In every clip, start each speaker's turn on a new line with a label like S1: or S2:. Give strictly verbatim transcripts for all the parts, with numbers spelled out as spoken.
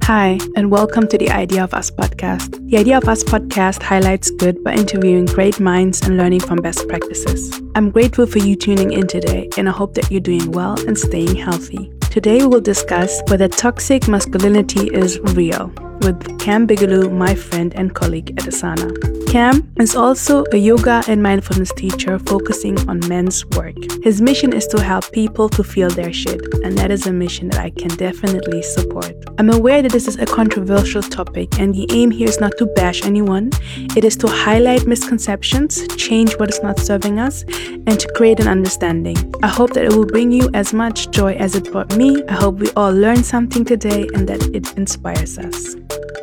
S1: Hi, and welcome to the Idea of Us podcast. The Idea of Us podcast highlights good by interviewing great minds and learning from best practices. I'm grateful for you tuning in today, and I hope that you're doing well and staying healthy. Today, we will discuss whether toxic masculinity is real with Cam Bigelow, my friend and colleague at Asana. Cam is also a yoga and mindfulness teacher focusing on men's work. His mission is to help people to feel their shit, and that is a mission that I can definitely support. I'm aware that this is a controversial topic, and the aim here is not to bash anyone. It is to highlight misconceptions, change what is not serving us, and to create an understanding. I hope that it will bring you as much joy as it brought me. I hope we all learn something today and that it inspires us.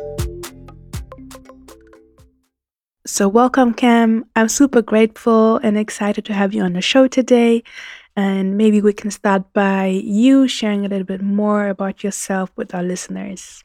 S1: So welcome, Cam. I'm super grateful and excited to have you on the show today. And maybe we can start by you sharing a little bit more about yourself with our listeners.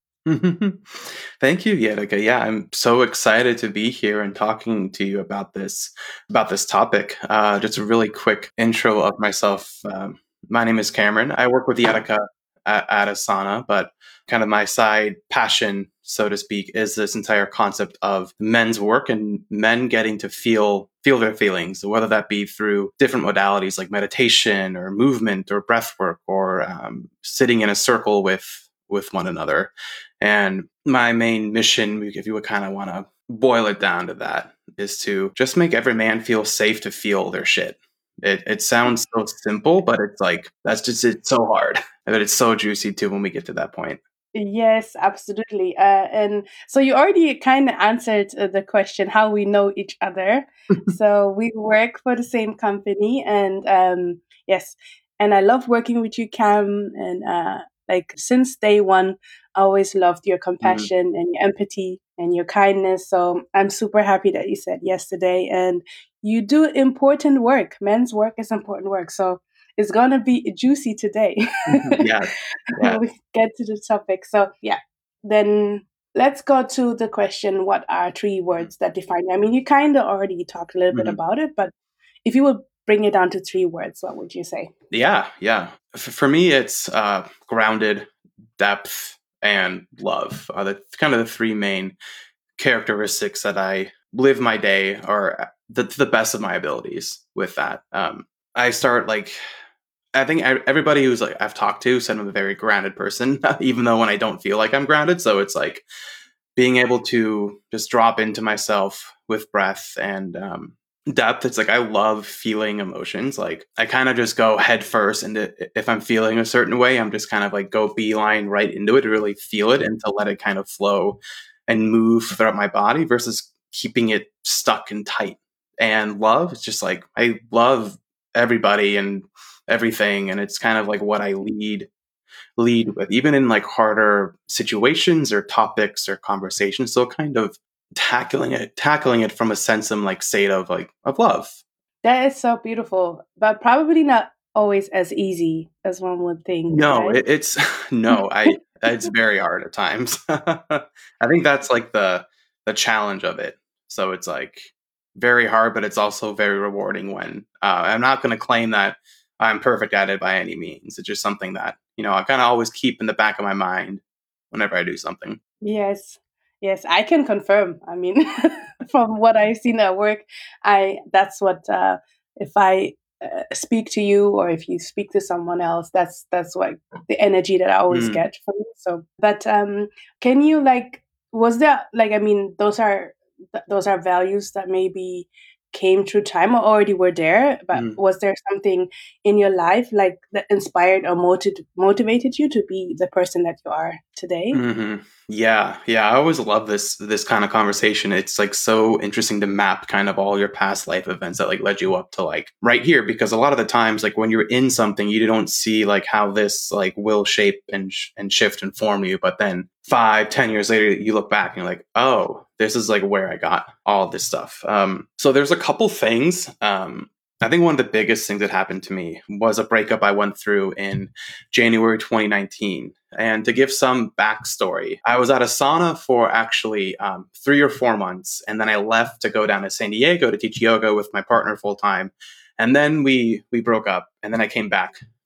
S2: Thank you, Yedika. Yeah, I'm so excited to be here and talking to you about this about this topic. Uh, just a really quick intro of myself. Um, my name is Cameron. I work with Yedika at, at Asana, but kind of my side passion, so to speak, is this entire concept of men's work and men getting to feel feel their feelings, whether that be through different modalities like meditation or movement or breath work or um, sitting in a circle with with one another. And my main mission, if you would kind of want to boil it down to that, is to just make every man feel safe to feel their shit. It it sounds so simple, but it's like, that's just, it's so hard. But it's so juicy too when we get to that point.
S1: Yes, absolutely. Uh, and so you already kind of answered uh, the question how we know each other. So we work for the same company, and um, yes, and I love working with you, Cam. And uh, like since day one, I always loved your compassion mm. and your empathy and your kindness. So I'm super happy that you said yes today. And you do important work. Men's work is important work. So it's going to be juicy today.
S2: yeah. yeah.
S1: We get to the topic. So, yeah, then let's go to the question, what are three words that define you? I mean, you kind of already talked a little mm-hmm. bit about it, but if you would bring it down to three words, what would you say?
S2: Yeah, yeah. F- for me, it's uh, grounded, depth, and love are the kind of the three main characteristics that I live my day or the, to the best of my abilities with that. Um, I start like, I think everybody who's like I've talked to said I'm a very grounded person, even though when I don't feel like I'm grounded. So it's like being able to just drop into myself with breath and um, depth. It's like I love feeling emotions. Like I kind of just go head first, and if I'm feeling a certain way, I'm just kind of like go beeline right into it to really feel it and to let it kind of flow and move throughout my body versus keeping it stuck and tight. And love, it's just like I love everybody and everything, and it's kind of like what I lead lead with, even in like harder situations or topics or conversations. So kind of tackling it, tackling it from a sense of like state of like of love.
S1: That is so beautiful, but probably not always as easy as one would think.
S2: No,
S1: right?
S2: it, it's no, I it's very hard at times. I think that's like the the challenge of it. So it's like very hard, but it's also very rewarding when uh, I'm not going to claim that I'm perfect at it by any means. It's just something that, you know, I kind of always keep in the back of my mind whenever I do something.
S1: Yes. Yes, I can confirm. I mean, from what I've seen at work, I that's what uh, if I uh, speak to you or if you speak to someone else, that's that's what the energy that I always mm. get from you. So, but um, can you like, was there like, I mean, those are th- those are values that maybe came through time or already were there, but mm. was there something in your life like that inspired or motiv- motivated you to be the person that you are today?
S2: Mm-hmm. Yeah, yeah. I always love this this kind of conversation. It's like so interesting to map kind of all your past life events that like led you up to like right here, because a lot of the times like when you're in something, you don't see like how this like will shape and sh- and shift and form you, but then five, ten years later, you look back and you're like, oh, this is like where I got all of this stuff. Um, so there's a couple things. Um, I think one of the biggest things that happened to me was a breakup I went through in January twenty nineteen. And to give some backstory, I was at Asana for actually um, three or four months. And then I left to go down to San Diego to teach yoga with my partner full time. And then we we broke up. And then I came back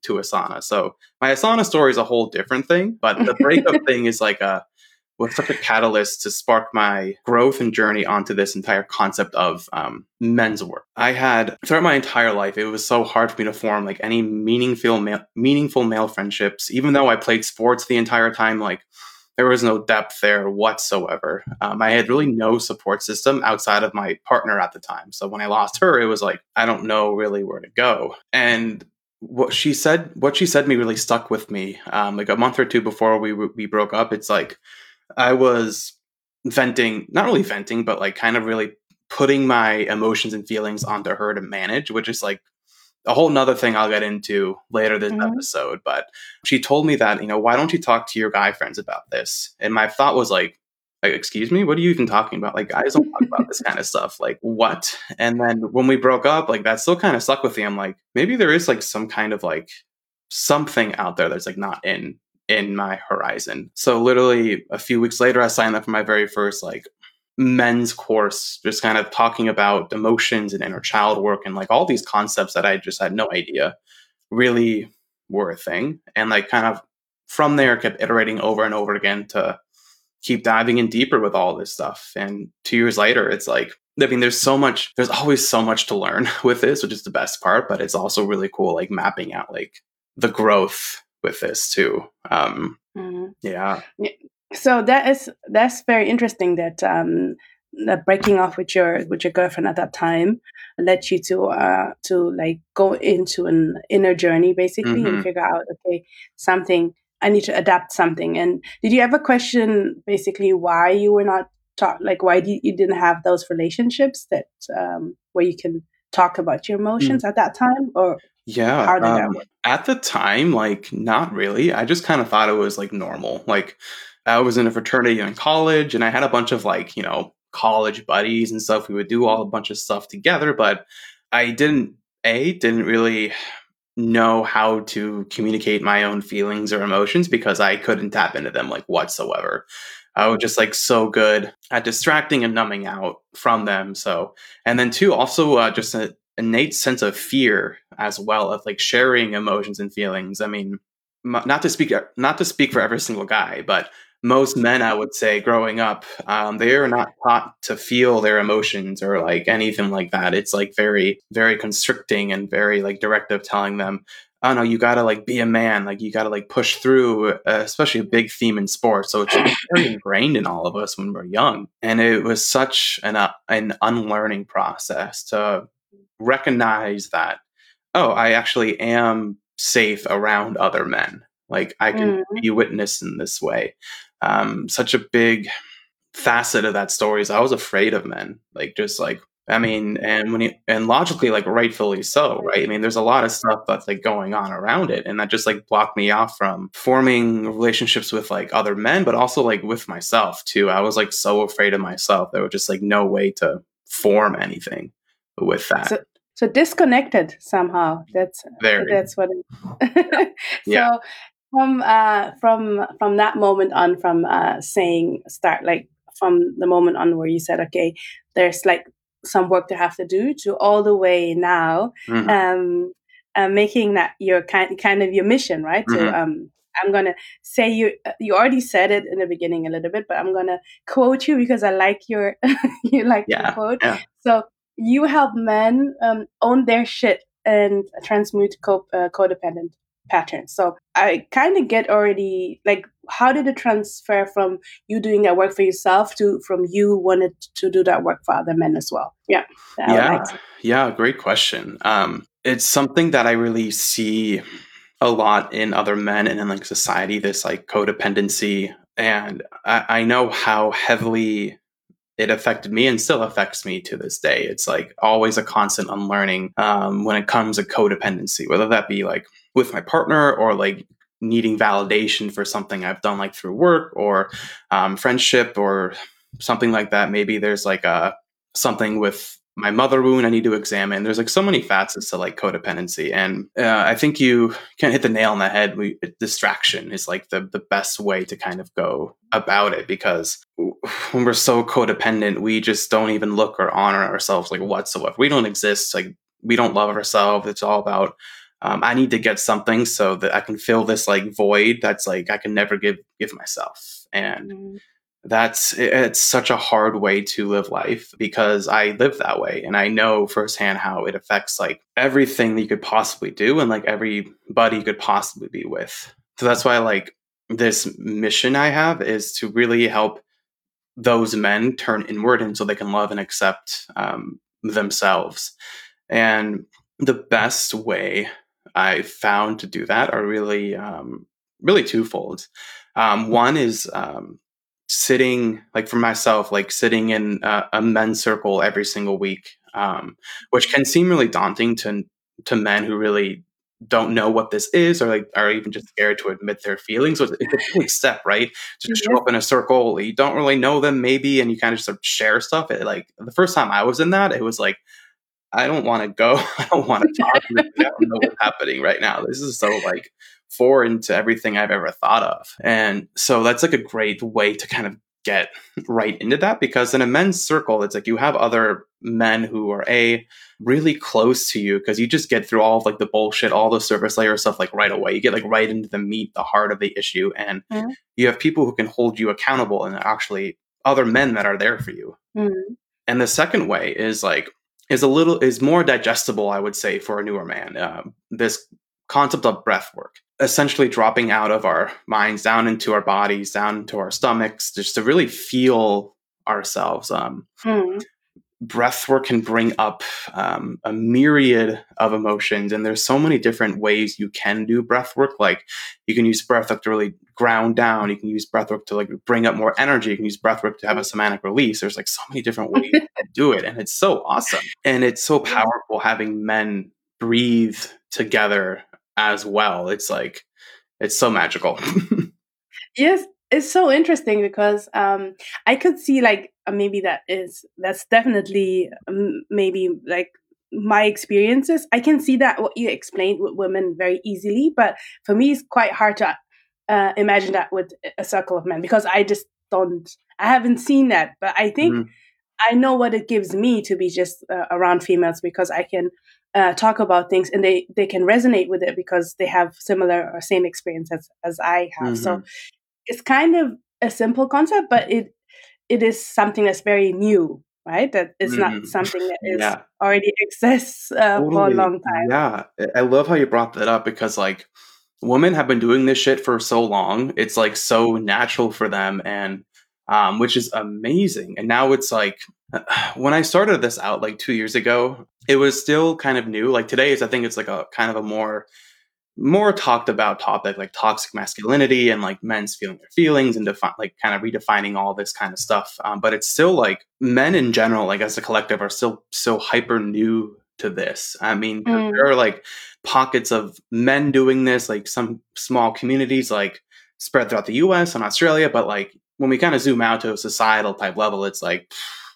S2: to Asana. So my Asana story is a whole different thing, but the breakup thing is like a was such a catalyst to spark my growth and journey onto this entire concept of um, men's work. I had throughout my entire life, it was so hard for me to form like any meaningful male, meaningful male friendships, even though I played sports the entire time. Like there was no depth there whatsoever. Um, I had really no support system outside of my partner at the time. So when I lost her, it was like, I don't know really where to go. And what she said, what she said to me really stuck with me. Um, like a month or two before we we broke up, it's like, I was venting, not really venting, but like kind of really putting my emotions and feelings onto her to manage, which is like a whole nother thing I'll get into later this mm-hmm. episode. But she told me that, you know, why don't you talk to your guy friends about this? And my thought was like, like, excuse me, what are you even talking about? Like, guys don't talk about this kind of stuff. Like, what? And then when we broke up, like that still kind of stuck with me. I'm like, maybe there is like some kind of like something out there that's like not in in my horizon. So literally a few weeks later, I signed up for my very first like men's course, just kind of talking about emotions and inner child work and like all these concepts that I just had no idea really were a thing. And like kind of from there kept iterating over and over again to keep diving in deeper with all this stuff. And two years later, it's like, I mean, there's so much, there's always so much to learn with this, which is the best part, but it's also really cool, like mapping out like the growth with this too. Um, mm-hmm. Yeah.
S1: So that is that's very interesting. That um, that breaking off with your with your girlfriend at that time led you to uh to like go into an inner journey basically mm-hmm. and figure out, okay, something I need to adapt something. And did you ever question basically why you were not taught, like why you, you didn't have those relationships that um where you can talk about your emotions mm. at that time, or
S2: yeah,
S1: how did
S2: um,
S1: that work?
S2: At the time, like not really. I just kind of thought it was like normal. Like I was in a fraternity in college, and I had a bunch of like you know college buddies and stuff. We would do all a bunch of stuff together, but I didn't a didn't really know how to communicate my own feelings or emotions because I couldn't tap into them like whatsoever. I was just like so good at distracting and numbing out from them. So, and then two, also uh, just an innate sense of fear as well of like sharing emotions and feelings. I mean, m- not to speak, not to speak for every single guy, but most men, I would say, growing up, um, they are not taught to feel their emotions or like anything like that. It's like very, very constricting and very like directive, telling them, oh no, you gotta like be a man, like you gotta like push through, uh, especially a big theme in sports. So it's very ingrained in all of us when we're young. And it was such an, uh, an unlearning process to recognize that, oh, I actually am safe around other men. Like I can mm. be witnessed in this way. Um, such a big facet of that story is I was afraid of men, like just like, I mean, and when you, and logically, like rightfully so, right? I mean, there's a lot of stuff that's like going on around it. And that just like blocked me off from forming relationships with like other men, but also like with myself too. I was like so afraid of myself. There was just like no way to form anything with that.
S1: So, so disconnected somehow. That's,
S2: Very.
S1: that's what it so, yeah. From uh from from that moment on, from uh saying start like from the moment on where you said, okay, there's like some work to have to do, to all the way now, mm-hmm. um, uh, making that your kind kind of your mission, right? Mm-hmm. So um, I'm gonna say you you already said it in the beginning a little bit, but I'm gonna quote you because I like your you like
S2: yeah.
S1: your quote.
S2: Yeah.
S1: So you help men um, own their shit and transmute co- uh, codependent patterns. So I kind of get already like, how did it transfer from you doing that work for yourself to from you wanted to do that work for other men as well? Yeah.
S2: Yeah. Like yeah. Great question. Um, it's something that I really see a lot in other men and in like society, this like codependency. And I, I know how heavily it affected me and still affects me to this day. It's like always a constant unlearning um, when it comes to codependency, whether that be like with my partner or like needing validation for something I've done like through work or um, friendship or something like that. Maybe there's like a something with my mother wound I need to examine. There's like so many facets to like codependency. And uh, I think you can't hit the nail on the head. We, distraction is like the, the best way to kind of go about it, because when we're so codependent, we just don't even look or honor ourselves like whatsoever. We don't exist. Like we don't love ourselves. It's all about um, I need to get something so that I can fill this like void that's like I can never give give myself. And
S1: Mm.
S2: that's it- it's such a hard way to live life because I live that way and I know firsthand how it affects like everything that you could possibly do and like everybody you could possibly be with. So that's why like this mission I have is to really help those men turn inward and so they can love and accept um, themselves. And the best way I found to do that are really, um, really twofold. Um, one is um, sitting, like for myself, like sitting in a, a men's circle every single week, um, which can seem really daunting to to men who really don't know what this is or like are even just scared to admit their feelings. So it's, it's a big step, right? To just show
S1: Yes.
S2: up in a circle, you don't really know them, maybe, and you kind of just sort of share stuff. It, like the first time I was in that, it was like I don't want to go. I don't want to talk. I don't know what's happening right now. This is so like foreign to everything I've ever thought of. And so that's like a great way to kind of get right into that because in a men's circle, it's like you have other men who are a really close to you because you just get through all of like the bullshit, all the surface layer stuff like right away. You get like right into the meat, the heart of the issue. And
S1: Mm.
S2: you have people who can hold you accountable and actually other men that are there for you.
S1: Mm.
S2: And the second way is like is a little is more digestible, I would say, for a newer man. Uh, this concept of breath work, essentially dropping out of our minds down into our bodies, down into our stomachs, just to really feel ourselves. Um,
S1: Mm.
S2: breath work can bring up um, a myriad of emotions, and there's so many different ways you can do breath work. Like you can use breath work to really ground down. You can use breath work to like bring up more energy. You can use breath work to have a somatic release. There's like so many different ways to do it, and it's so awesome. And it's so
S1: Yes.
S2: powerful having men breathe together as well. It's like it's so magical.
S1: Yes, it's so interesting because um, I could see like uh, maybe that is that's definitely um, maybe like my experiences. I can see that what you explained with women very easily, but for me it's quite hard to uh, imagine that with a circle of men because I just don't. I haven't seen that, but I think
S2: Mhm.
S1: I know what it gives me to be just uh, around females because I can uh, talk about things and they they can resonate with it because they have similar or same experience as, as I have. So
S2: Mhm.
S1: it's kind of a simple concept, but it it is something that's very new, right? That it's not
S2: Mhm.
S1: something that is
S2: Yeah.
S1: already exists uh, for a
S2: Totally.
S1: long time.
S2: Yeah. I I love how you brought that up because like women have been doing this shit for so long. It's like so natural for them and um which is amazing. And now it's like when I started this out like two years ago, it was still kind of new. Like today is I think it's like a kind of a more more talked about topic like toxic masculinity and like men's feeling their feelings and defi- like kind of redefining all this kind of stuff. Um, but it's still like men in general, like as a collective, are still so hyper new to this. I mean, 'cause
S1: Mm.
S2: there are like pockets of men doing this, like some small communities like spread throughout the U S and Australia. But like when we kind of zoom out to a societal type level, it's like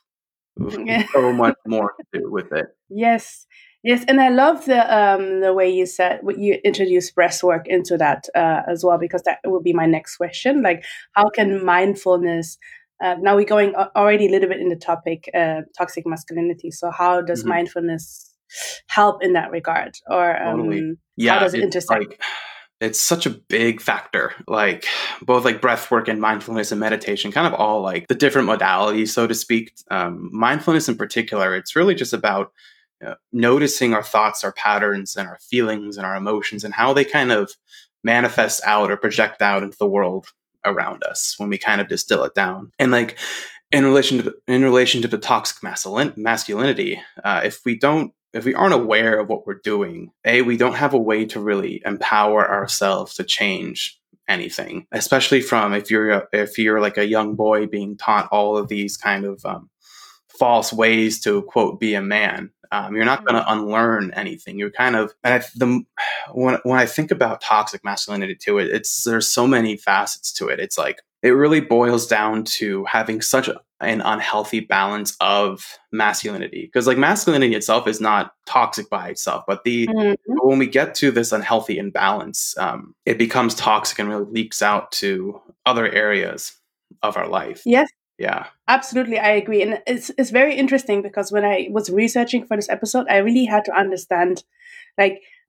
S2: so much more to do with it.
S1: Yes, yes, and I love the um the way you said what you introduced breathwork into that uh, as well because that will be my next question. Like, how can mindfulness? Uh, now we're going a- already a little bit in the topic uh, toxic masculinity. So how does
S2: Mhm.
S1: mindfulness help in that regard, or
S2: Totally.
S1: um, how
S2: Yeah,
S1: does it
S2: it's
S1: intersect?
S2: like it's such a big factor. Like both like breath work and mindfulness and meditation, kind of all like the different modalities, so to speak. Um, mindfulness in particular, it's really just about uh, noticing our thoughts, our patterns, and our feelings and our emotions, and how they kind of manifest out or project out into the world around us when we kind of distill it down. And like in relation to in relation to the toxic masculin- masculinity, uh, if we don't if we aren't aware of what we're doing, a we don't have a way to really empower ourselves to change anything, especially from if you're a, if you're like a young boy being taught all of these kind of um, false ways to quote be a man. Um, you're not going
S1: Mm.
S2: to unlearn anything. You're kind of and I, the when when I think about toxic masculinity too, it, it's there's so many facets to it. It's like it really boils down to having such a, an unhealthy balance of masculinity because like masculinity itself is not toxic by itself, but the
S1: Mhm.
S2: but when we get to this unhealthy imbalance, um, it becomes toxic and really leaks out to other areas of our life.
S1: Yes,
S2: Yeah.
S1: absolutely, I agree, and it's it's very interesting because when I was researching for this episode, I really had to understand like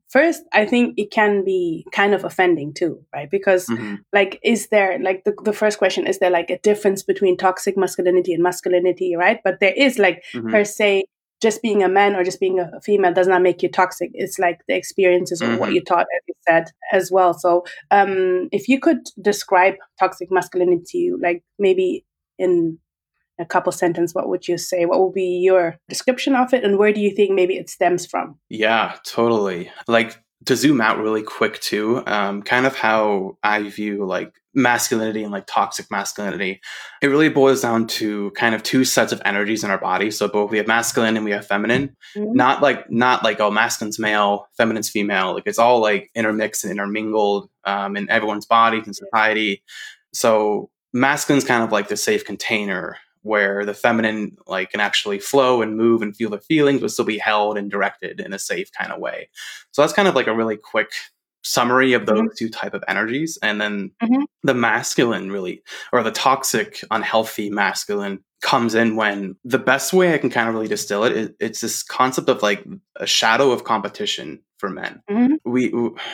S1: first, I think it can be kind of offending too, right? Because
S2: Mm-hmm.
S1: like, is there like the, the first question, is there like a difference between toxic masculinity and masculinity, right? But there is like
S2: Mm-hmm.
S1: per se, just being a man or just being a female does not make you toxic. It's like the experiences or
S2: Mm-hmm.
S1: what you taught, as you said, as well. So um, if you could describe toxic masculinity, like maybe in a couple sentences, what would you say? What would be your description of it? And where do you think maybe it stems from?
S2: Yeah, totally. Like to zoom out really quick too, um, kind of how I view like masculinity and like toxic masculinity. It really boils down to kind of two sets of energies in our body. So both we have masculine and we have feminine.
S1: Mhm.
S2: Not like not like oh masculine's male, feminine's female. Like it's all like intermixed and intermingled um, in everyone's bodies and society. So masculine's kind of like the safe container where the feminine like can actually flow and move and feel the feelings, but still be held and directed in a safe kind of way. So that's kind of like a really quick summary of those
S1: Mhm.
S2: two type of energies. And then
S1: Mhm.
S2: the masculine really, or the toxic, unhealthy masculine comes in when the best way I can kind of really distill it, it it's this concept of like a shadow of competition for men.
S1: Mhm.
S2: We,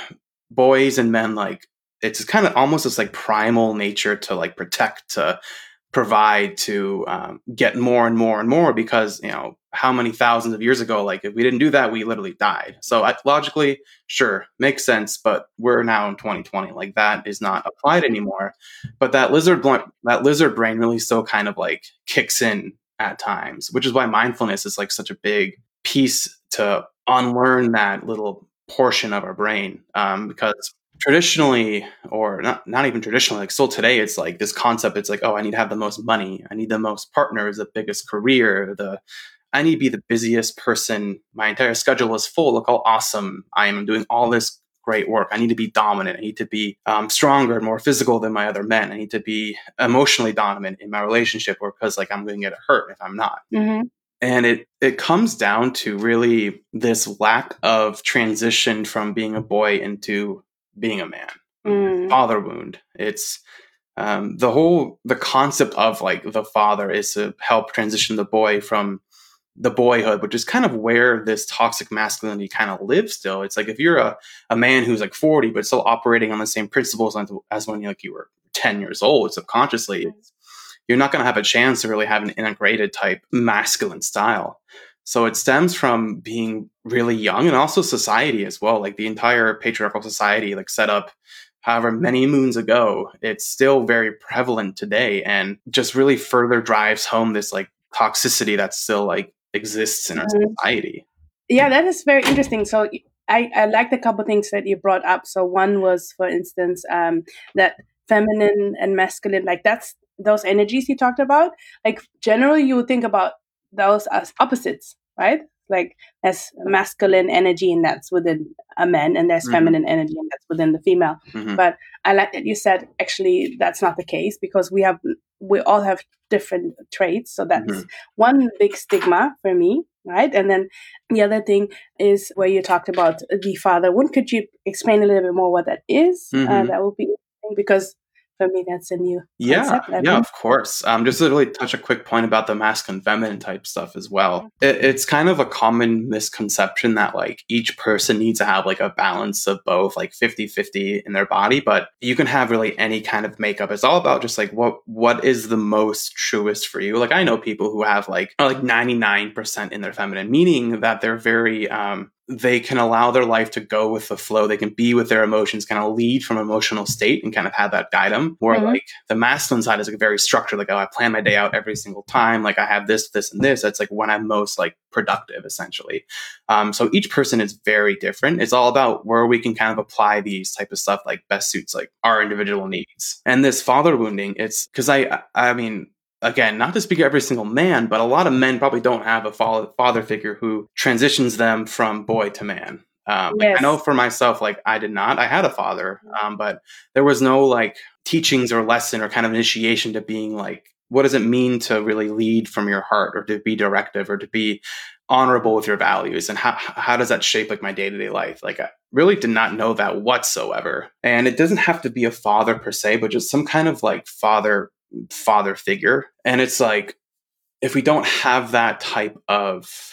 S2: boys and men, like it's kind of almost this like primal nature to like protect, to provide, to um, get more and more and more, because you know how many thousands of years ago, like if we didn't do that, we literally died. So I, logically, sure, makes sense, but we're now in twenty twenty, like that is not applied anymore. But that lizard bl- that lizard brain really still kind of like kicks in at times, which is why mindfulness is like such a big piece to unlearn that little portion of our brain, um, because traditionally, or not not even traditionally, like still today, it's like this concept, it's like, oh, I need to have the most money, I need the most partners, the biggest career, the I need to be the busiest person, my entire schedule is full, look how awesome I am, I'm doing all this great work, I need to be dominant, I need to be um, stronger and more physical than my other men, I need to be emotionally dominant in my relationship, or because like I'm going to get hurt if I'm not.
S1: Mhm.
S2: And it it comes down to really this lack of transition from being a boy into being a man.
S1: Mm.
S2: Father wound. It's um, the whole the concept of like the father is to help transition the boy from the boyhood, which is kind of where this toxic masculinity kind of lives still. It's like if you're a, a man who's like forty but still operating on the same principles as, as when like you were ten years old subconsciously, it's, you're not going to have a chance to really have an integrated type masculine style. So it stems from being really young, and also society as well. Like the entire patriarchal society, like set up however many moons ago, it's still very prevalent today, and just really further drives home this like toxicity that still like exists in our
S1: Mhm.
S2: society.
S1: Yeah, that is very interesting. So I, I liked a couple things that you brought up. So one was, for instance, um, that feminine and masculine, like that's those energies you talked about. Like generally, you would think about those as opposites, right? Like there's masculine energy and that's within a man, and there's
S2: Mhm.
S1: feminine energy and that's within the female.
S2: Mhm.
S1: But I like that you said actually that's not the case, because we have we all have different traits. So that's
S2: Mhm.
S1: one big stigma for me, right? And then the other thing is where you talked about the father wound. Could you explain a little bit more what that is? Uh,
S2: Mhm.
S1: that would be interesting, because for me that's a new
S2: Yeah,
S1: concept. I've
S2: yeah,
S1: been-
S2: of course. Um, just to really touch a quick point about the masculine feminine type stuff as well. It, it's kind of a common misconception that like each person needs to have like a balance of both, like fifty-fifty in their body, but you can have really any kind of makeup. It's all about just like what what is the most truest for you. Like I know people who have like are like ninety-nine percent in their feminine, meaning that they're very um they can allow their life to go with the flow. They can be with their emotions, kind of lead from emotional state and kind of have that guide them. Where
S1: Mhm.
S2: like the masculine side is like very structured, like, oh, I plan my day out every single time. Like I have this, this, and this. That's like when I'm most like productive, essentially. Um, so each person is very different. It's all about where we can kind of apply these type of stuff, like best suits like our individual needs. And this father wounding, it's because I, I mean, again, not to speak of every single man, but a lot of men probably don't have a father figure who transitions them from boy to man. Um, like, I know
S1: Yes.
S2: for myself, like I did not. I had a father, um, but there was no like teachings or lesson or kind of initiation to being like, what does it mean to really lead from your heart, or to be directive, or to be honorable with your values, and how how does that shape like my day to day life? Like I really did not know that whatsoever. And it doesn't have to be a father per se, but just some kind of like father father figure. And it's like, if we don't have that type of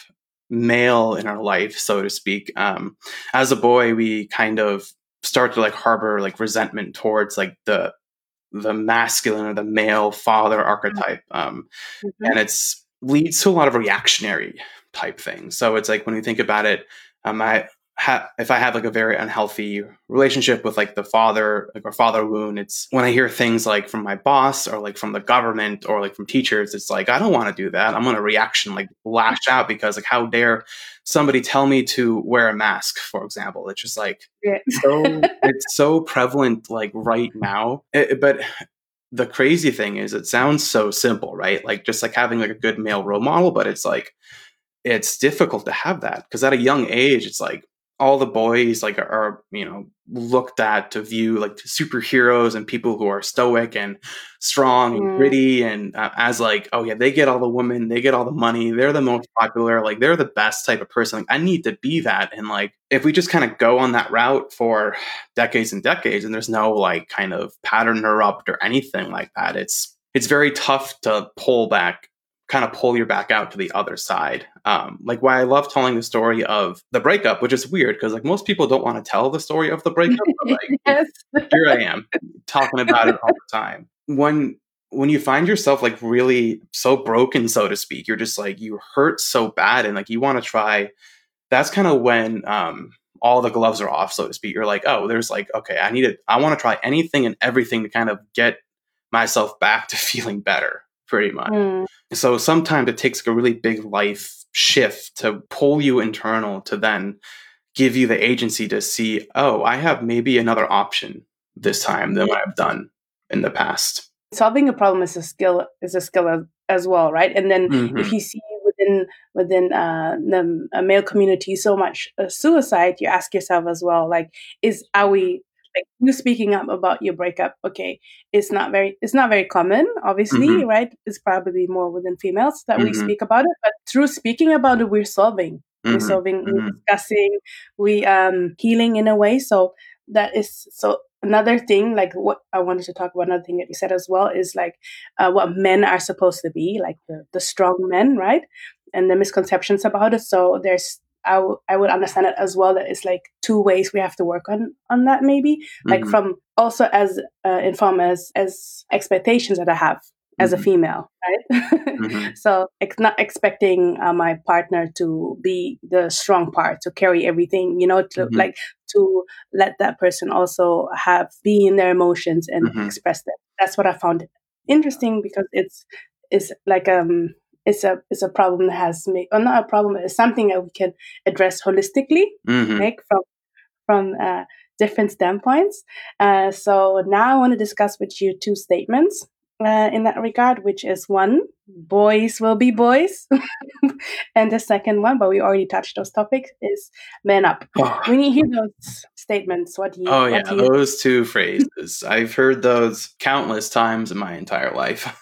S2: male in our life, so to speak, um, as a boy, we kind of start to like harbor like resentment towards like the the masculine or the male father archetype, um,
S1: Mhm.
S2: and it's leads to a lot of reactionary type things. So it's like when we think about it, um, I ha- if I have like a very unhealthy relationship with like the father, like our father wound, it's when I hear things like from my boss or like from the government or like from teachers, it's like I don't want to do that. I'm going to reaction like lash out because like how dare somebody tell me to wear a mask, for example. It's just like
S1: Yeah.
S2: so it's so prevalent like right now. It- but the crazy thing is it sounds so simple, right? Like just like having like a good male role model, but it's like it's difficult to have that because at a young age it's like all the boys like are, are you know looked at to view like superheroes and people who are stoic and strong and
S1: Mm,
S2: gritty and uh, as like, oh yeah, they get all the women, they get all the money, they're the most popular, like they're the best type of person, like I need to be that. And like if we just kind of go on that route for decades and decades and there's no like kind of pattern interrupt or anything like that, it's it's very tough to pull back, kind of pull your back out to the other side. Um, like why I love telling the story of the breakup, which is weird because like most people don't want to tell the story of the breakup, but like you
S1: yes.
S2: know, here I am talking about it all the time. When when you find yourself like really so broken, so to speak, you're just like you hurt so bad and like you want to try. That's kind of when um, all the gloves are off, so to speak. You're like, oh, there's like, okay, I need to, I want to try anything and everything to kind of get myself back to feeling better, pretty much.
S1: Mm,
S2: So sometimes it takes like a really big life shift to pull you internal to then give you the agency to see, oh, I have maybe another option this time than what I've done in the past.
S1: solving a problem is a skill is a skill as, as well, right? And then if
S2: Hmm.
S1: you see within within uh, the uh, male community so much uh, suicide, you ask yourself as well, like, is are we like you speaking up about your breakup? Okay, it's not very it's not very common,
S2: Hmm.
S1: obviously, right? It's probably more within females that we
S2: Hmm.
S1: speak about it, but through speaking about it, we're solving, we're
S2: Hmm.
S1: solving, we're
S2: Hmm.
S1: discussing, we um healing in a way. So that is so another thing like what I wanted to talk about, another thing that you said as well is like uh, what men are supposed to be like the, the strong men, right? And the misconceptions about it. So there's I, w- I would understand it as well that it's like two ways we have to work on on that, maybe like
S2: Hmm.
S1: from also as uh, inform as as expectations that I have as a
S2: Hmm.
S1: female, right?
S2: Hmm.
S1: So ex- not expecting uh, my partner to be the strong part to carry everything, you know, to
S2: Hmm.
S1: like to let that person also have be in their emotions and
S2: Hmm.
S1: express them. That's what I found interesting because it's it's like um it's a it's a problem that has made or not a problem, it's something that we can address holistically,
S2: Hmm.
S1: like from from uh, different standpoints. Uh, so now I want to discuss with you two statements uh, in that regard, which is one, boys will be boys. And the second one, but we already touched those topics, is man up.
S2: Oh,
S1: When you hear those statements, what do you,
S2: oh
S1: what
S2: yeah,
S1: do you
S2: those two phrases. I've heard those countless times in my entire life.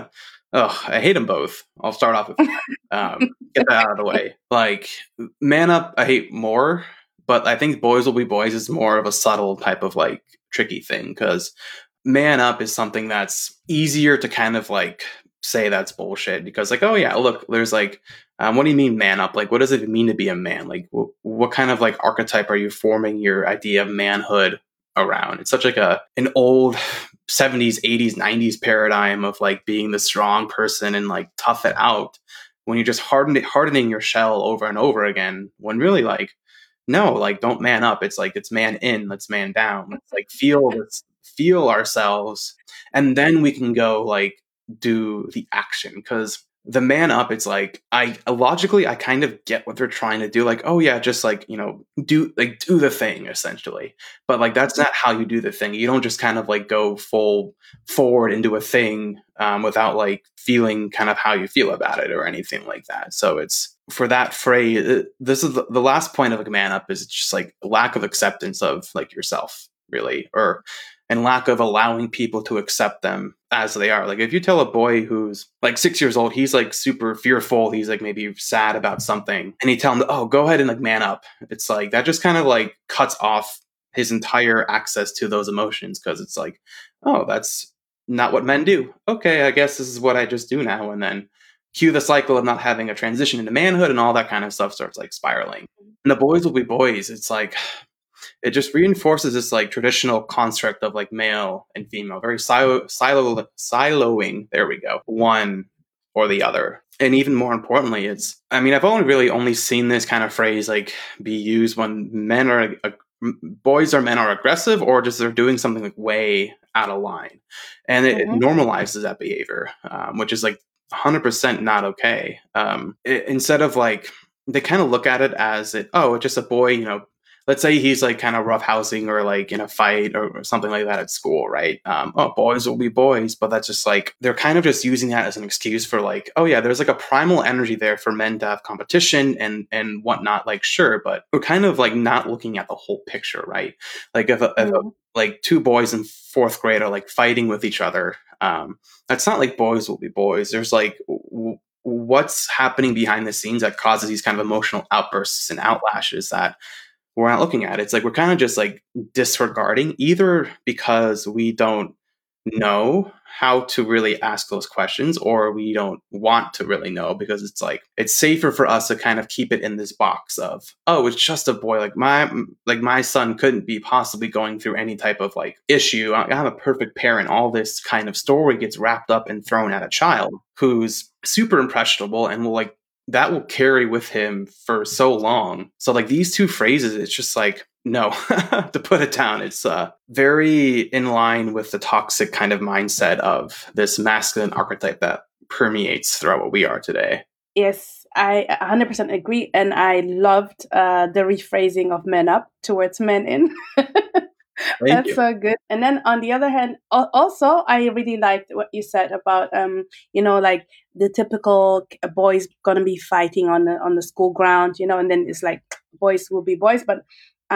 S2: Oh, I hate them both. I'll start off with that. Um, get that out of the way. Like, man up, I hate more, but I think boys will be boys is more of a subtle type of like tricky thing because man up is something that's easier to kind of like say that's bullshit because like, oh yeah, look, there's like um, what do you mean man up, like what does it mean to be a man, like wh- what kind of like archetype are you forming your idea of manhood around? It's such like a an old seventies, eighties, nineties paradigm of like being the strong person and like tough it out when you're just harden- hardening your shell over and over again when really like no, like don't man up. It's like it's man in, let's man down. Let's like feel let's feel ourselves and then we can go like do the action because the man up, it's like I logically I kind of get what they're trying to do, like oh yeah, just like you know do like do the thing essentially, but like that's not how you do the thing. You don't just kind of like go full forward into a thing um, without like feeling kind of how you feel about it or anything like that. So it's for that phrase, uh, this is the, the last point of a man up is just like lack of acceptance of like yourself really, or and lack of allowing people to accept them as they are. Like if you tell a boy who's like six years old, he's like super fearful, he's like maybe sad about something, and you tell him, oh, go ahead and like man up. It's like that just kind of like cuts off his entire access to those emotions because it's like, oh, that's not what men do. Okay, I guess this is what I just do now. And then cue the cycle of not having a transition into manhood, and all that kind of stuff starts like spiraling. And the boys will be boys. It's like it just reinforces this like traditional construct of like male and female, very silo, silo siloing. There we go, one or the other. And even more importantly, it's I mean I've only really only seen this kind of phrase like be used when men are uh, boys or men are aggressive, or just they're doing something like way out of line, and it, mm-hmm. it normalizes that behavior, um, which is like one hundred percent not okay. Um, it, instead of like they kind of look at it as it oh it's just a boy, you know. Let's say he's like kind of roughhousing or like in a fight or something like that at school, right? Um, oh, boys will be boys, but that's just like they're kind of just using that as an excuse for like, oh yeah, there's like a primal energy there for men to have competition and and whatnot. Like, sure, but we're kind of like not looking at the whole picture, right? Like if, a, if a, like two boys in fourth grade are like fighting with each other, um, that's not like boys will be boys. There's like w- what's happening behind the scenes that causes these kind of emotional outbursts and outlashes that we're not looking at. It's like we're kind of just like disregarding, either because we don't know how to really ask those questions, or we don't want to really know because it's like it's safer for us to kind of keep it in this box of, oh, it's just a boy. Like my like my son couldn't be possibly going through any type of like issue. I'm a perfect parent. All this kind of story gets wrapped up and thrown at a child who's super impressionable and will like that will carry with him for so long. So like these two phrases, it's just like, no, to put it down. It's uh, very in line with the toxic kind of mindset of this masculine archetype that permeates throughout what we are today.
S1: Yes, I one hundred percent agree. And I loved uh, the rephrasing of men up towards men in. That's
S2: you.
S1: so good. And then on the other hand, al- also, I really liked what you said about, um, you know, like the typical boys gonna be fighting on the on the school ground, you know, and then it's like boys will be boys. But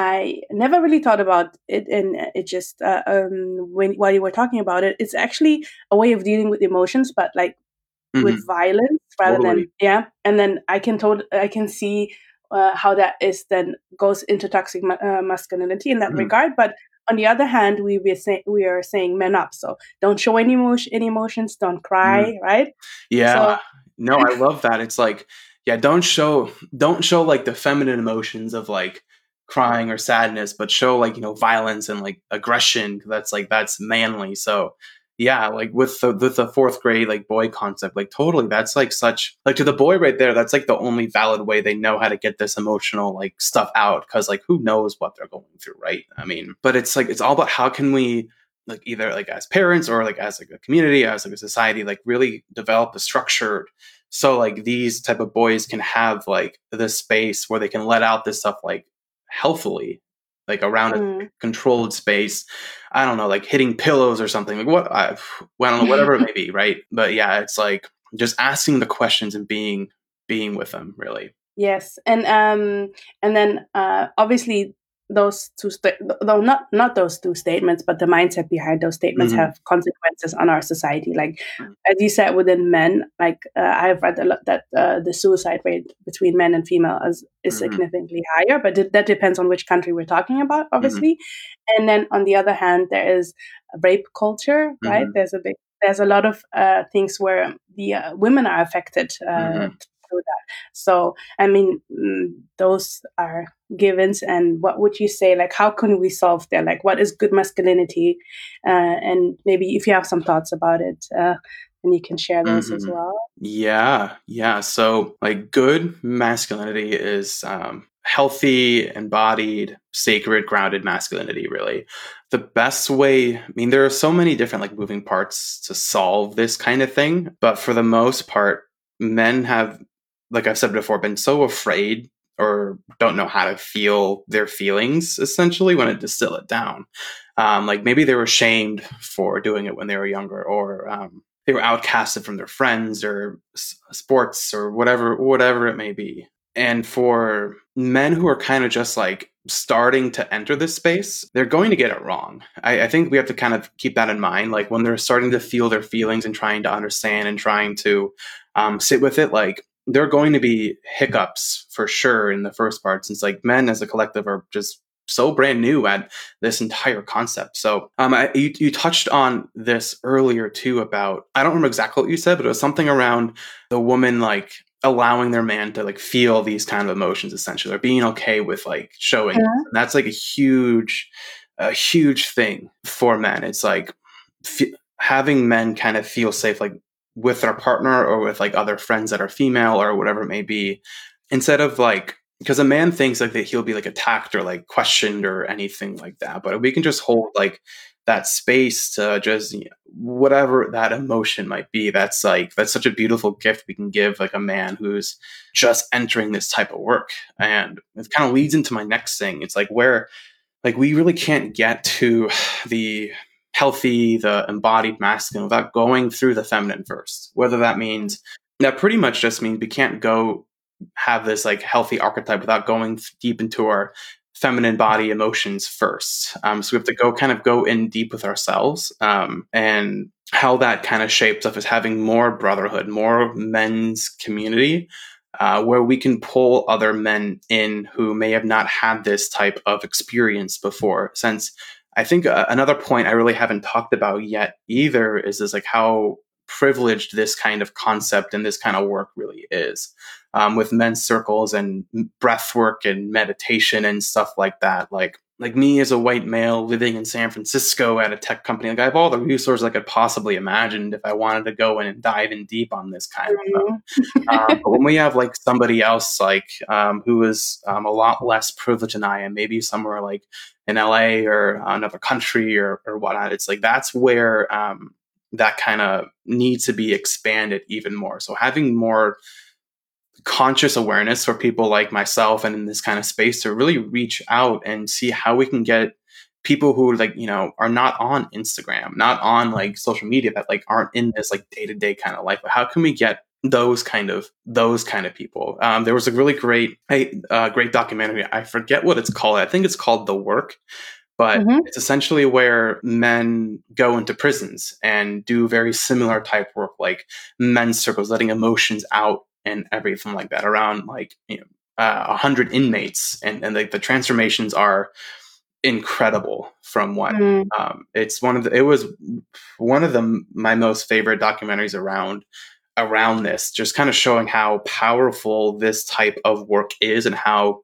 S1: I never really thought about it, and it just uh, um, when while you were talking about it, it's actually a way of dealing with emotions, but like mm-hmm. with violence rather totally. than yeah. And then I can tot- I can see uh, how that is then goes into toxic ma- uh, masculinity in that mm-hmm. regard, but. On the other hand, we we say, we are saying men up, so don't show any emotion, any emotions, don't cry, mm. right?
S2: Yeah,
S1: so,
S2: no, I love that. It's like, yeah, don't show don't show like the feminine emotions of like crying or sadness, but show like you know violence and like aggression. That's like that's manly. So yeah, like with the with the fourth grade like boy concept, like totally, that's like such like to the boy right there. That's like the only valid way they know how to get this emotional like stuff out, because like who knows what they're going through, right? I mean, but it's like it's all about how can we like either like as parents or like as like a community, as like a society, like really develop the structure so like these type of boys can have like this space where they can let out this stuff like healthily. Like around mm. a controlled space, I don't know, like hitting pillows or something. Like what? I, well, I don't know, whatever it may be, right? But yeah, it's like just asking the questions and being being with them, really.
S1: Yes, and um, and then uh, obviously those two, sta- though not not those two statements, but the mindset behind those statements mm-hmm. have consequences on our society. Like mm-hmm. as you said, within men, like uh, I've read a lot that uh, the suicide rate between men and female is, is mm-hmm. significantly higher, but th- that depends on which country we're talking about, obviously. Mm-hmm. And then on the other hand, there is a rape culture, right? Mm-hmm. There's a big, there's a lot of uh, things where the uh, women are affected. Uh, mm-hmm. Through that. So, I mean, mm, those are givens. And what would you say, like, how can we solve that? Like, what is good masculinity? Uh, and maybe if you have some thoughts about it, uh, and you can share those mm-hmm. as well.
S2: Yeah. Yeah. So, like, good masculinity is um, healthy, embodied, sacred, grounded masculinity, really. The best way, I mean, there are so many different, like, moving parts to solve this kind of thing. But for the most part, men have, like I've said before, been so afraid or don't know how to feel their feelings, essentially, when it distill it down. Um, like maybe they were shamed for doing it when they were younger, or um, they were outcasted from their friends or s- sports or whatever, whatever it may be. And for men who are kind of just like starting to enter this space, they're going to get it wrong. I, I think we have to kind of keep that in mind. Like when they're starting to feel their feelings and trying to understand and trying to um, sit with it, like there are going to be hiccups for sure in the first part, since like men as a collective are just so brand new at this entire concept. So um, I, you, you touched on this earlier too about, I don't remember exactly what you said, but it was something around the woman like allowing their man to like feel these kind of emotions essentially, or being okay with like showing.
S1: Yeah.
S2: And that's like a huge, a huge thing for men. It's like f- having men kind of feel safe, like with their partner or with like other friends that are female or whatever it may be, instead of like, because a man thinks like that he'll be like attacked or like questioned or anything like that, but we can just hold like that space to just, you know, whatever that emotion might be. That's like, that's such a beautiful gift we can give like a man who's just entering this type of work. And it kind of leads into my next thing. It's like where like we really can't get to the healthy, the embodied masculine without going through the feminine first. Whether that means, that pretty much just means we can't go have this like healthy archetype without going deep into our feminine body emotions first. Um, so we have to go kind of go in deep with ourselves, um, and how that kind of shapes up is having more brotherhood, more men's community, uh, where we can pull other men in who may have not had this type of experience before. Since I think uh, another point I really haven't talked about yet either is this like how privileged this kind of concept and this kind of work really is, um, with men's circles and breath work and meditation and stuff like that. Like, like me as a white male living in San Francisco at a tech company, like I have all the resources I could possibly imagine if I wanted to go in and dive in deep on this kind of stuff. Um, but when we have like somebody else, like um, who is um, a lot less privileged than I am, maybe somewhere like in L A or another country or, or whatnot, it's like that's where um, that kind of needs to be expanded even more. So having more conscious awareness for people like myself and in this kind of space to really reach out and see how we can get people who like, you know, are not on Instagram, not on like social media, that like aren't in this like day-to-day kind of life, but how can we get those kind of those kind of people? Um, there was a really great a uh, great documentary. I forget what it's called. I think it's called The Work. But mm-hmm. It's essentially where men go into prisons and do very similar type work, like men's circles, letting emotions out and everything like that around like, you know, uh, a hundred inmates. And, and like the transformations are incredible from what mm. um, it's one of the, it was one of the, my most favorite documentaries around around this, just kind of showing how powerful this type of work is and how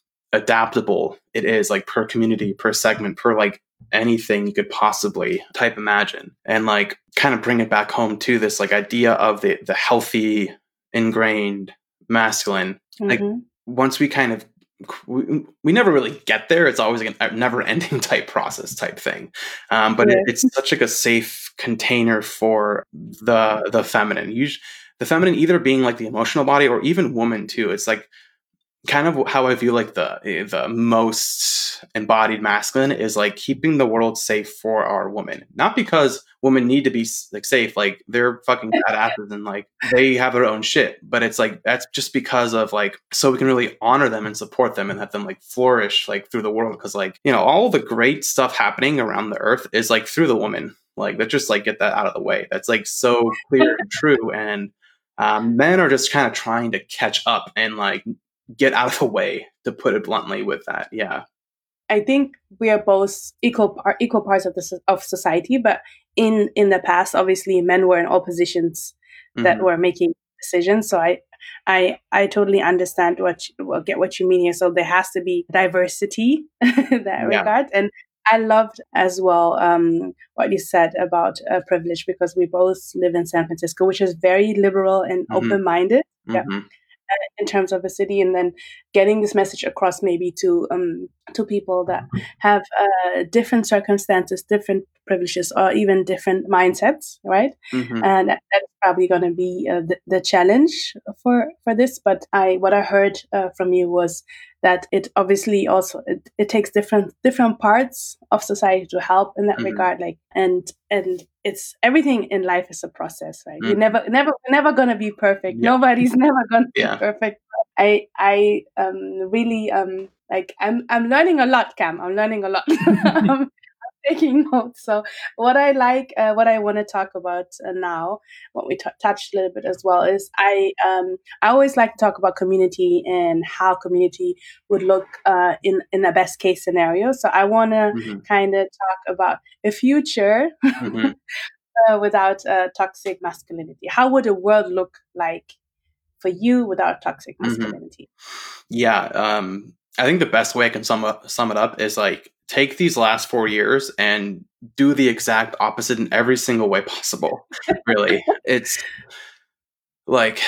S2: adaptable it is, like per community, per segment, per like anything you could possibly type imagine, and like kind of bring it back home to this like idea of the the healthy ingrained masculine. Mm-hmm. Like once we kind of we, we never really get there, it's always like a never ending type process type thing, um, but yeah. it, it's such like a safe container for the the feminine, usually the feminine either being like the emotional body or even woman too. It's like kind of how I view like the the most embodied masculine is like keeping the world safe for our women. Not because women need to be like safe, like they're fucking badasses and like they have their own shit, but it's like that's just because of like so we can really honor them and support them and let them like flourish like through the world, because like, you know, all the great stuff happening around the earth is like through the woman. Like let's just like get that out of the way. That's like so clear and true, and um, men are just kind of trying to catch up and like get out of the way, to put it bluntly, with that. Yeah.
S1: I think we are both equal par- equal parts of the of society, but in in the past, obviously, men were in all positions that mm-hmm. were making decisions. So I I I totally understand what you, well, get what you mean here. So there has to be diversity in that yeah. regard, and I loved as well um, what you said about uh, privilege, because we both live in San Francisco, which is very liberal and mm-hmm. open-minded. Yeah. Mm-hmm. in terms of a city, and then getting this message across maybe to um to people that have uh, different circumstances, different privileges, or even different mindsets, right? Mm-hmm. And that, that's probably going to be uh, the, the challenge for for this. But I what I heard uh, from you was that it obviously also it, it takes different different parts of society to help in that mm-hmm. regard, like and and it's everything in life is a process, right? Mm-hmm. You're never never never gonna be perfect. Yeah. Nobody's never gonna yeah. be perfect. I I um really um like I'm I'm learning a lot, Cam. I'm learning a lot. I'm taking notes. So what I like, uh, what I want to talk about uh, now, what we t- touched a little bit as well, is I um I always like to talk about community and how community would look uh, in in a best case scenario. So I want to
S2: Hmm.
S1: kind of talk about a future
S2: Hmm.
S1: uh, without uh, toxic masculinity. How would a world look like for you without toxic
S2: Hmm.
S1: masculinity?
S2: Yeah. Um, I think the best way I can sum up sum it up is like take these last four years and do the exact opposite in every single way possible. Really, it's like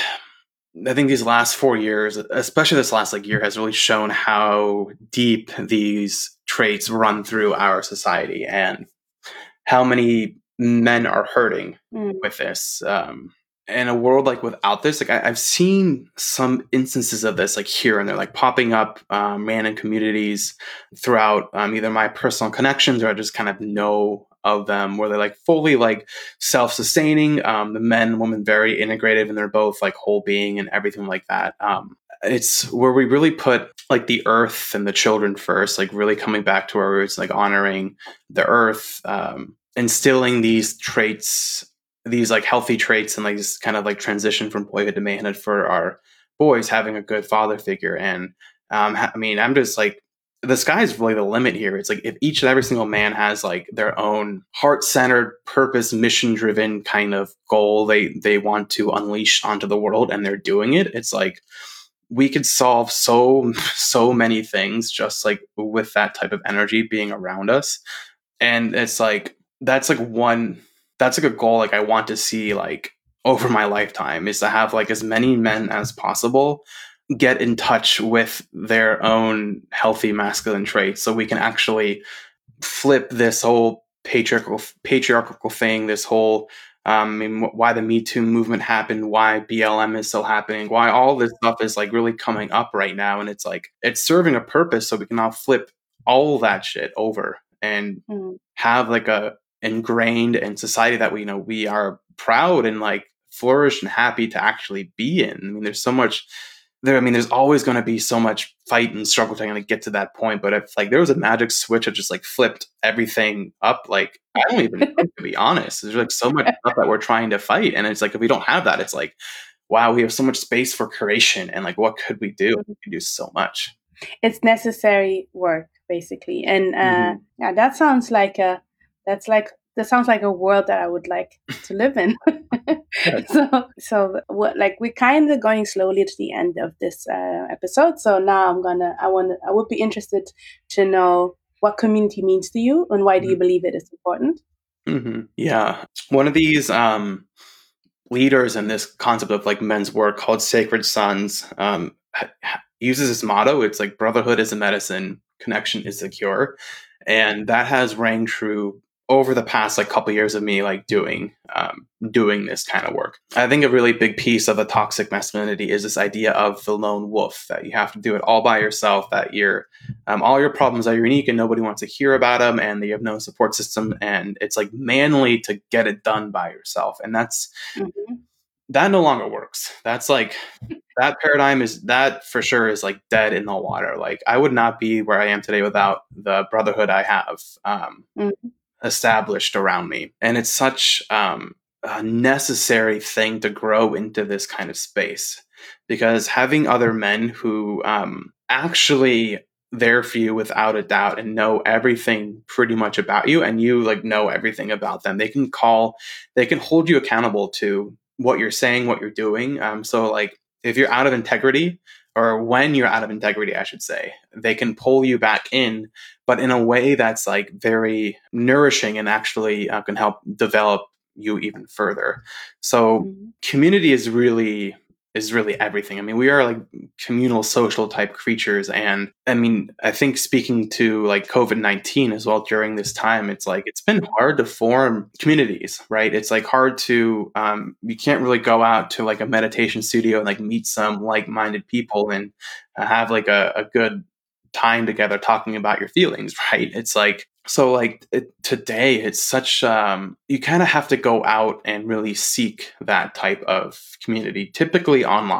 S2: I think these last four years, especially this last like year, has really shown how deep these traits run through our society and how many men are hurting
S1: Mm,
S2: with this. Um, in a world like without this, like I, I've seen some instances of this like here and there, like popping up um, random communities throughout um, either my personal connections or I just kind of know of them where they're like fully like self-sustaining. Um, the men and women very integrated and they're both like whole being and everything like that. Um, it's where we really put like the earth and the children first, like really coming back to our roots, like honoring the earth, um, instilling these traits, these like healthy traits, and like this kind of like transition from boyhood to manhood for our boys, having a good father figure. And um, I mean, I'm just like, the sky's really the limit here. It's like if each and every single man has like their own heart-centered, purpose, mission-driven kind of goal they they want to unleash onto the world, and they're doing it. It's like we could solve so so many things just like with that type of energy being around us. And it's like that's like one that's like a goal like I want to see like over my lifetime is to have like as many men as possible get in touch with their own healthy masculine traits so we can actually flip this whole patriarchal patriarchal thing, this whole um, I mean, why the Me Too movement happened, why B L M is still happening, why all this stuff is like really coming up right now, and it's like it's serving a purpose, so we can now flip all that shit over and
S1: mm,
S2: have like a ingrained in society that we you know we are proud and like flourish and happy to actually be in. I mean, there's so much there. I mean, there's always going to be so much fight and struggle trying to get to that point. But if like there was a magic switch that just like flipped everything up, like I don't even know, to be honest. There's like so much stuff that we're trying to fight, and it's like if we don't have that, it's like wow, we have so much space for creation, and like what could we do?
S1: mm.
S2: We can do so much.
S1: It's necessary work, basically. And uh,
S2: Hmm.
S1: yeah, that sounds like a that's like that sounds like a world that I would like to live in.
S2: Good.
S1: so so what like we're kind of going slowly to the end of this uh, episode. So now I'm gonna I want I would be interested to know what community means to you and why do you believe it is important?
S2: Hmm. Yeah, one of these um, leaders in this concept of like men's work called Sacred Sons um, ha- ha- uses this motto. It's like brotherhood is a medicine, connection is the cure, and that has rang true over the past like couple years of me like doing um, doing this kind of work. I think a really big piece of the toxic masculinity is this idea of the lone wolf, that you have to do it all by yourself, that you're um, all your problems are unique and nobody wants to hear about them, and that you have no support system, and it's like manly to get it done by yourself. And that's
S1: Hmm.
S2: that no longer works. That's like that paradigm is that for sure is like dead in the water. Like I would not be where I am today without the brotherhood I have um,
S1: Hmm.
S2: established around me, and it's such um, a necessary thing to grow into this kind of space because having other men who um, actually there for you without a doubt and know everything pretty much about you and you like know everything about them, they can call they can hold you accountable to what you're saying, what you're doing. Um, so like if you're out of integrity, or when you're out of integrity, I should say, they can pull you back in, but in a way that's like very nourishing and actually uh, can help develop you even further. So
S1: Hmm.
S2: community is really is really everything. I mean, we are like communal social type creatures. And I mean, I think speaking to like COVID nineteen as well during this time, it's like it's been hard to form communities, right? It's like hard to, um, you can't really go out to like a meditation studio and like meet some like minded people and uh, have like a, a good time together talking about your feelings, right? It's like, so like it, today it's such um you kind of have to go out and really seek that type of community, typically online.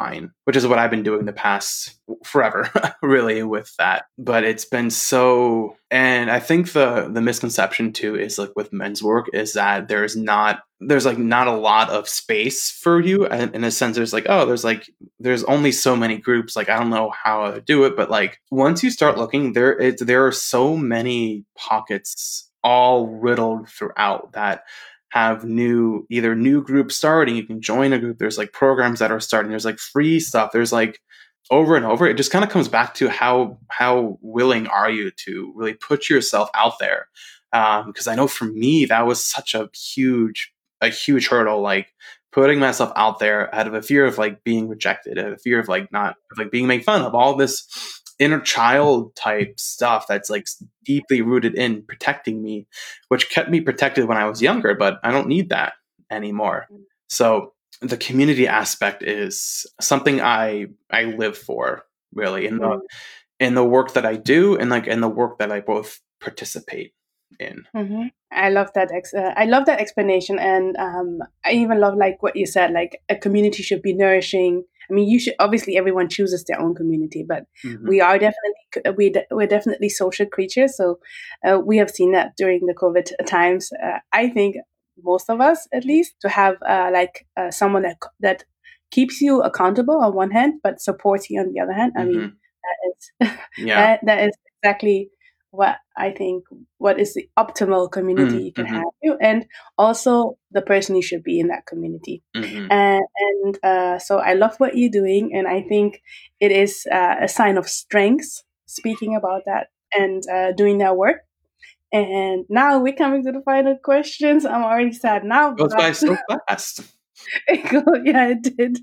S2: which is what I've been doing the past forever, really, with that. But it's been so, and I think the the misconception too is like with men's work is that there's not there's like not a lot of space for you. And in a sense, there's like, oh, there's like there's only so many groups. Like I don't know how to do it, but like once you start looking, there it there are so many pockets all riddled throughout that have new either new groups starting. You can join a group. There's like programs that are starting. There's like free stuff. There's like over and over. It just kind of comes back to how how willing are you to really put yourself out there? Because um, I know for me that was such a huge a huge hurdle. Like putting myself out there out of a fear of like being rejected, out of a fear of like not of, like being made fun of. All this inner child type stuff that's like deeply rooted in protecting me, which kept me protected when I was younger, but I don't need that anymore. So the community aspect is something I I live for, really, in the in the work that I do and like in the work that I both participate in.
S1: Mm-hmm. I love that. Ex- uh, I love that explanation, and um, I even love like what you said. Like a community should be nourishing. I mean, you should obviously everyone chooses their own community, but mm-hmm. we are definitely we de- we're definitely social creatures. So uh, we have seen that during the COVID times. Uh, I think most of us, at least, to have uh, like uh, someone that that keeps you accountable on one hand, but supports you on the other hand. I mm-hmm. mean, that is yeah. that, that is exactly what I think, what is the optimal community mm, you can mm-hmm. have you, and also the person you should be in that community. Mm-hmm. And, and uh, so I love what you're doing, and I think it is uh, a sign of strength, speaking about that and uh, doing that work. And now we're coming to the final questions. I'm already sad now.
S2: It goes by so fast.
S1: Yeah, it did.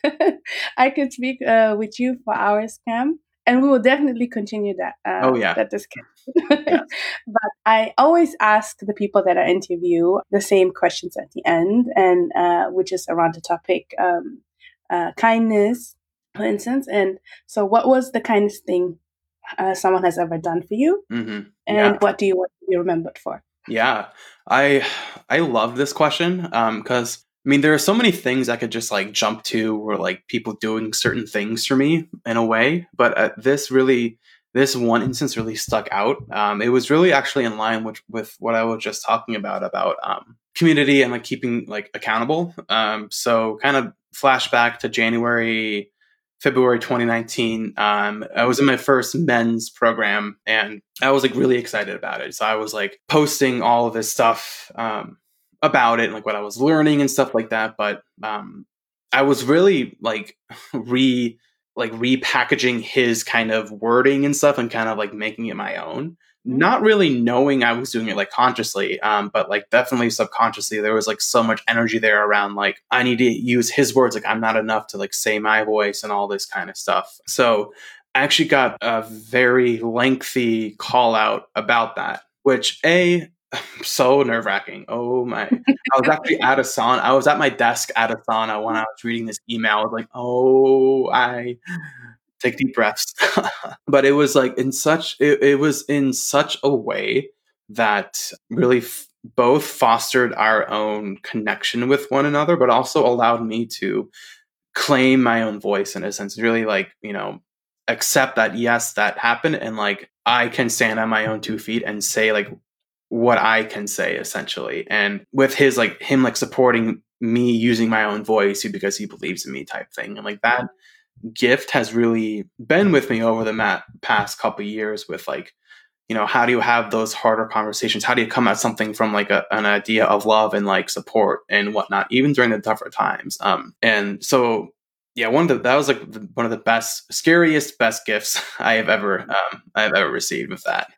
S1: I could speak uh, with you for hours, Cam. And we will definitely continue that. Uh,
S2: oh, yeah.
S1: That discussion. Yes. But I always ask the people that I interview the same questions at the end, and uh, which is around the topic um, uh, kindness, for instance. And so, what was the kindest thing uh, someone has ever done for you? Mm-hmm. And yeah. What do you want to be remembered for?
S2: Yeah, I I love this question because um, I mean, there are so many things I could just like jump to or like people doing certain things for me in a way. But uh, this really, this one instance really stuck out. Um, it was really actually in line with, with what I was just talking about, about um, community and like keeping like accountable. Um, so kind of flashback to January, February twenty nineteen. Um, I was in my first men's program and I was like really excited about it. So I was like posting all of this stuff um, about it and like what I was learning and stuff like that. But um, I was really like re like repackaging his kind of wording and stuff and kind of like making it my own. Not really knowing I was doing it like consciously, um, but like definitely subconsciously, there was like so much energy there around like, I need to use his words. Like I'm not enough to like say my voice and all this kind of stuff. So I actually got a very lengthy call out about that, which a so nerve wracking. Oh my, I was actually at Asana. I was at my desk at Asana when I was reading this email. I was like, oh, I take deep breaths. But it was like in such, it, it was in such a way that really f- both fostered our own connection with one another, but also allowed me to claim my own voice in a sense, really like, you know, accept that, yes, that happened. And like, I can stand on my own two feet and say like what I can say essentially. And with his, like him, like supporting me using my own voice because he believes in me type thing. And like that gift has really been with me over the mat- past couple of years with like, you know, how do you have those harder conversations? How do you come at something from like a, an idea of love and like support and whatnot, even during the tougher times? Um, and so, yeah, one of the, that was like the, one of the best, scariest, best gifts I have ever, um, I have ever received with that.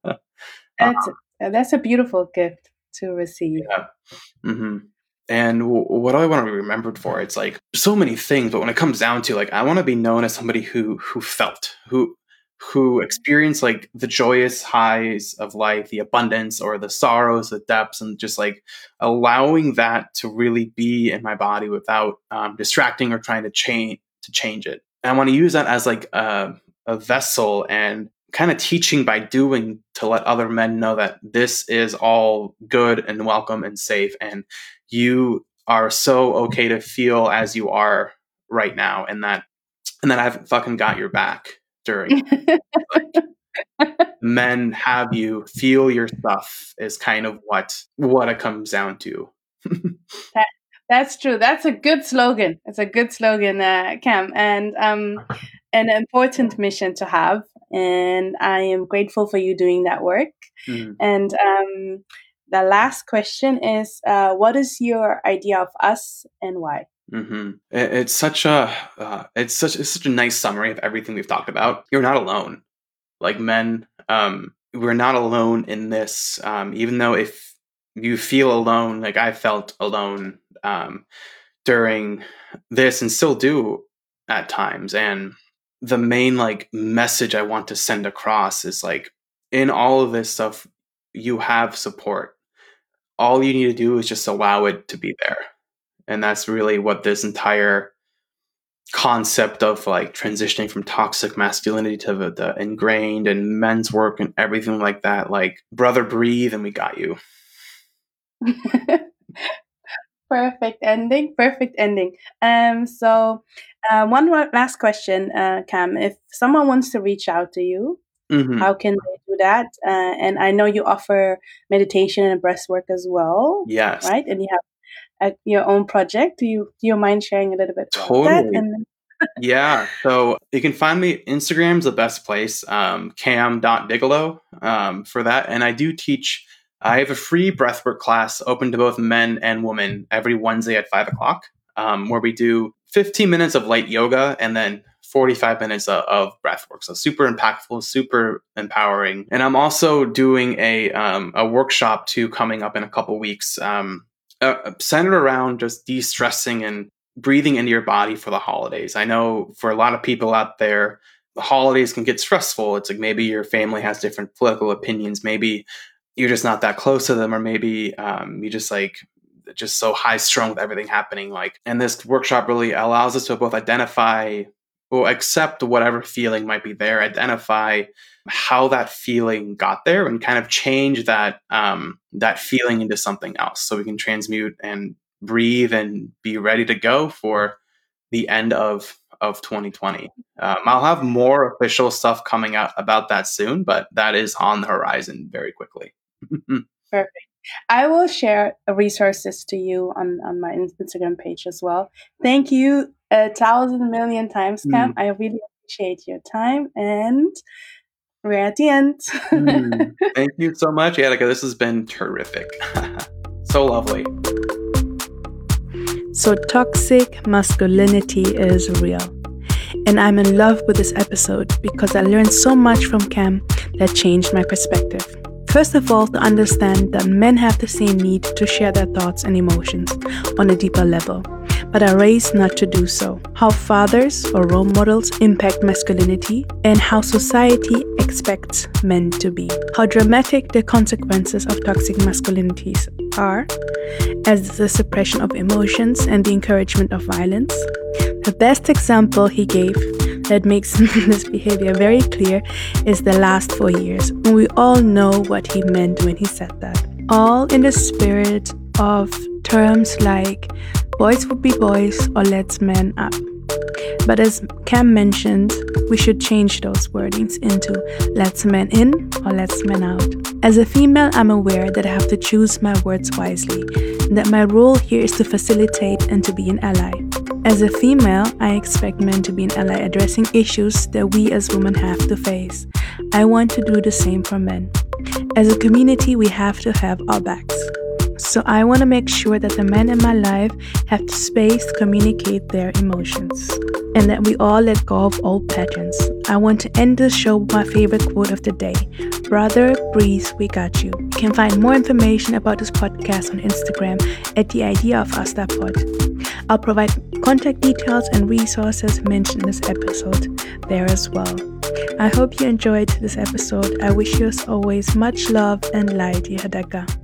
S1: That's, um, that's a beautiful gift to receive.
S2: Yeah. Mm-hmm. And w- what do I want to be remembered for? It's like so many things, but when it comes down to like, I want to be known as somebody who who felt, who who experienced like the joyous highs of life, the abundance or the sorrows, the depths, and just like allowing that to really be in my body without um, distracting or trying to change to change it. And I want to use that as like a, a vessel and kind of teaching by doing to let other men know that this is all good and welcome and safe. And you are so okay to feel as you are right now. And that and that I haven't fucking got your back during. Like, men have you feel your stuff is kind of what what it comes down to.
S1: that, that's true. That's a good slogan. It's a good slogan, uh, Cam, and um, an important mission to have. And I am grateful for you doing that work. Mm. And um, the last question is, uh, what is your idea of us and why?
S2: Mm-hmm. It, it's such a uh, it's such it's such a nice summary of everything we've talked about. You're not alone. Like men, um, we're not alone in this. Um, even though if you feel alone, like I felt alone um, during this, and still do at times. And the main like message I want to send across is like, in all of this stuff, you have support. All you need to do is just allow it to be there. And that's really what this entire concept of like transitioning from toxic masculinity to the, the ingrained and men's work and everything like that. Like, brother, breathe, and we got you.
S1: Perfect ending. Perfect ending. Um. So, uh, one last question, uh, Cam. If someone wants to reach out to you, mm-hmm. how can they do that? Uh, and I know you offer meditation and breath work as well.
S2: Yes.
S1: Right. And you have at your own project. Do you do you mind sharing a little bit about
S2: totally.
S1: that? And
S2: yeah. So you can find me. Instagram's the best place. Um, cam dot bigelow um, for that. And I do teach. I have a free breathwork class open to both men and women every Wednesday at five o'clock, um, where we do fifteen minutes of light yoga and then forty-five minutes of, of breathwork. So super impactful, super empowering. And I'm also doing a um, a workshop too coming up in a couple weeks. Um, Uh, centered around just de-stressing and breathing into your body for the holidays. I know for a lot of people out there, the holidays can get stressful. It's like maybe your family has different political opinions. Maybe you're just not that close to them, or maybe um, you just like just so high strung with everything happening. Like, and this workshop really allows us to both identify or accept whatever feeling might be there, identify how that feeling got there, and kind of change that um, that feeling into something else, so we can transmute and breathe and be ready to go for the end of of twenty twenty. Um, I'll have more official stuff coming out about that soon, but that is on the horizon very quickly.
S1: Perfect. I will share resources to you on, on my Instagram page as well. Thank you a thousand million times, Cam. Mm. I really appreciate your time, and we're at the end.
S2: mm. Thank you so much, Annika. This has been terrific. So lovely.
S1: So toxic masculinity is real. And I'm in love with this episode because I learned so much from Cam that changed my perspective. First of all, to understand that men have the same need to share their thoughts and emotions on a deeper level, but are raised not to do so. How fathers or role models impact masculinity, and how society expects men to be. How dramatic the consequences of toxic masculinities are, as the suppression of emotions and the encouragement of violence. The best example he gave that makes this behavior very clear is the last four years, and we all know what he meant when he said that. All in the spirit of terms like boys will be boys or let's man up. But as Cam mentioned, we should change those wordings into let's man in or let's man out. As a female, I'm aware that I have to choose my words wisely, and that my role here is to facilitate and to be an ally. As a female, I expect men to be an ally addressing issues that we as women have to face. I want to do the same for men. As a community, we have to have our backs. So I want to make sure that the men in my life have the space to communicate their emotions, and that we all let go of old patterns. I want to end this show with my favorite quote of the day. Brother, breathe, we got you. You can find more information about this podcast on Instagram at the idea of us pod. I'll provide contact details and resources mentioned in this episode there as well. I hope you enjoyed this episode. I wish you as always much love and light, Yehadaka.